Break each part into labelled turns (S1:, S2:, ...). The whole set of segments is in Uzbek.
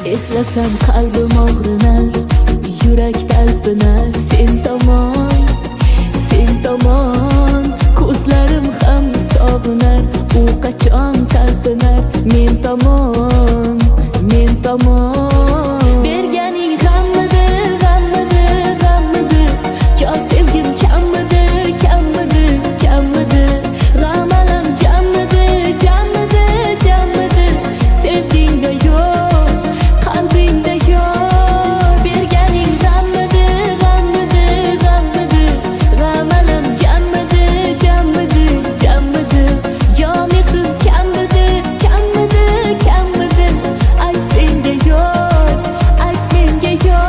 S1: Eslasam qalbim og'rinar, yurak talpinar. Sen tomon ko'zlarim ham sog'inar. U qachon talpinar men tomon berganing g'ammidi yo sevgim kammidi g'am alam jammidi sevgingda yo'q qalbingda yo'q berganing g'ammidi g'am alam jammidi yo mehrim kammidi ayt senga yo'q ayt menga yo'q.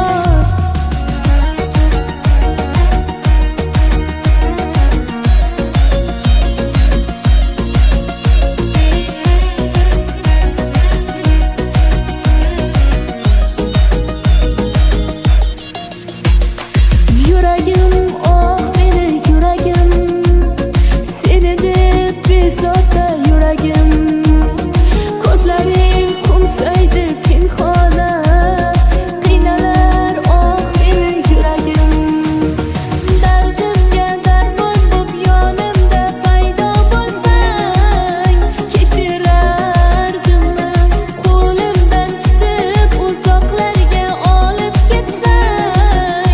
S1: Yuragim oh meni yuragim, seni deb bezovta yuragim. Ko'zlaring qo'msaydi pinhona, qiynalar oh meni yuragim. Dardimga darmon bo'p yonimda paydo bo'lsang, kechirardimmi qo'limdan tutib uzoqlarga olib ketsang,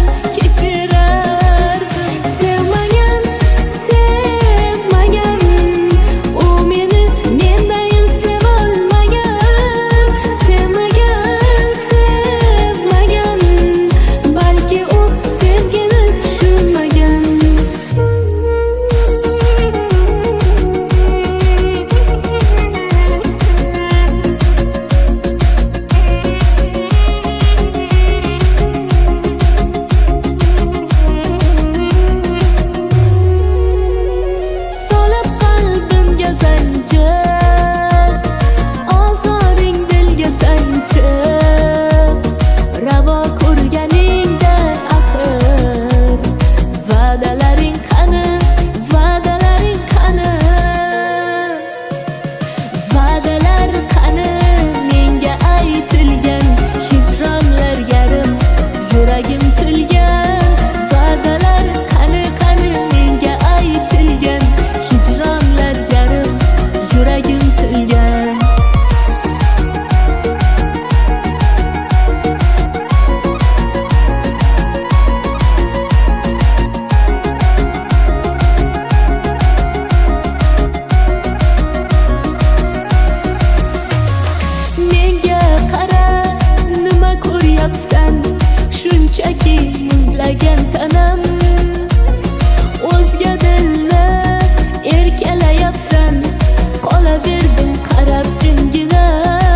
S1: sevmagan u meni mendayin sevolmagan. Sevmagan balki u sevgini tushunmagan. Solib qalbimga zanjir, ozoring dilga sanchib, ravo ko'rganingda axir. Va'dalaring qani va'dalar qani menga aytilgan hijronlar yarim yuragim tilgan. Va'dalar qani menga aytilgan hijronlar yarim yuragim tilgan. Menga qara, nima ko'ryapsan? Shunchaki muzlagan tanam. O'zga dilni erkalayapsan, qolaverdim qarab jimgina.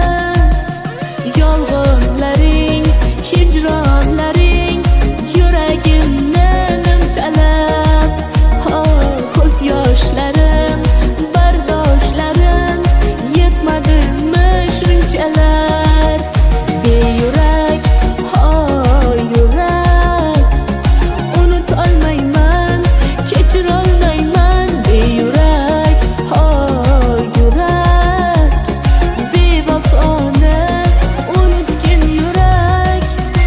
S1: Yolg'onlaring, hijronlaring yuragimni nimtalab. Ko'z yoshlarim, bardoshlarim yetmadimi shunchalar? Beyurak, yurak, unutolmayman, kechirolmayman. Beyurak, yurak, bevafoni unutgin yurak.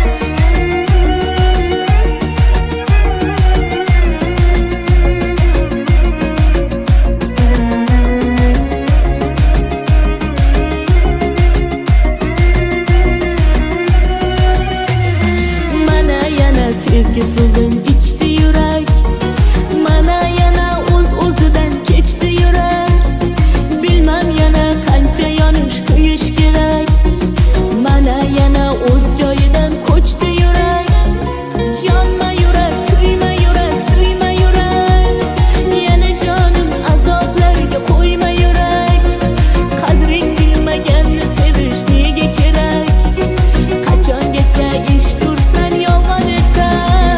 S1: Mana yana sevgi suvin ichdi yurak, mana yana o'zidan kechdi yurak. Bilmam yana qancha yonish kuyish kerak, mana yana o'z joyidan ko'chdi yurak. Yonma yurak, kuyma yurak, suyma yurak, yana jonim azoblarga qo'yma yurak. Qadring bilmaganni sevish nega kerak? Qachongacha ish tursan yolg'on aytar?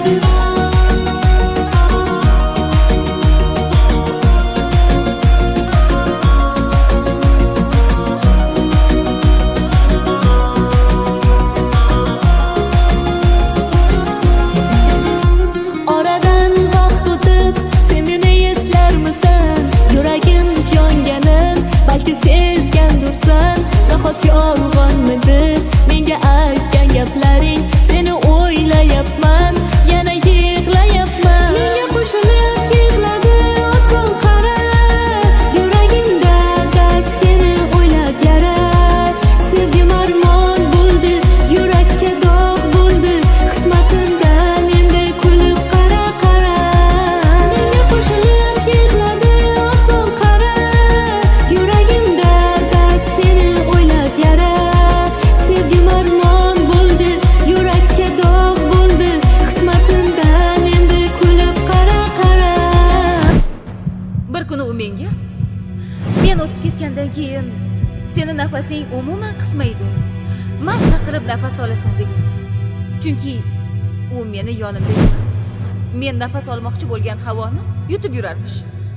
S1: Oradan vaqt o'tib sen meni eslarmisan? Yuragim yonganin balki sezgandursan. Nahot yolg'on bormidi menga aytgan gaplaring? Seni o'ylayapman, yana yig'layapman. Menga qo'shilib yig'ladi osmon qara, yuragimda dard seni o'ylab yara. Sevgim armon bo'ldi, yurakka dog' bo'ldi, qismatimdan endi kulib qara qara. Menga qo'shilib yig'ladi osmon qara, yuragimda dard seni o'ylab yara. Sevgim armon bo'ldi, yurakka dog' bo'ldi, qismatimdan endi kulib qara qara.
S2: Bir kuni u menga men o'tib ketgandan keyin seni nafasing umuman qismaydi, mazza qilib nafas olasan degandi. Chunki u meni yonimda yurib, men nafas olmoqchi bo'lgan havoni yutib yurarmish.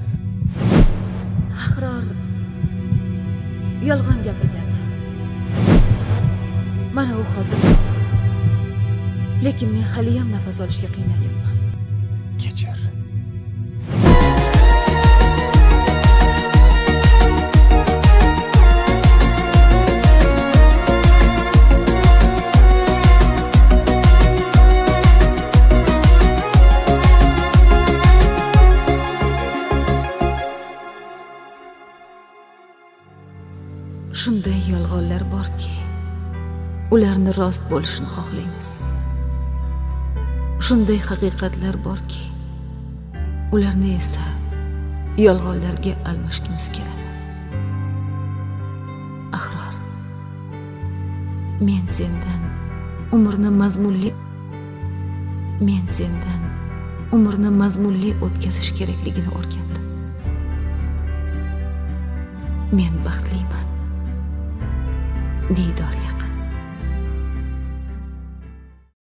S2: Ahror yolg'on gapirgandi. Mana u hozir yo'q. Lekin men hali ham nafas olishga qiynalyapman.
S3: Kechir.
S2: Shunday yolg'onlar borki, ularni rost bo'lishini xohlaymiz. Shunday haqiqatlar borki, ularni esa yolg'onlarga almashgimiz keladi. Ahror, men sendan umrni mazmunli o'tkazish kerakligini o'rgandim. Men baxtliman. Diydor yaqin.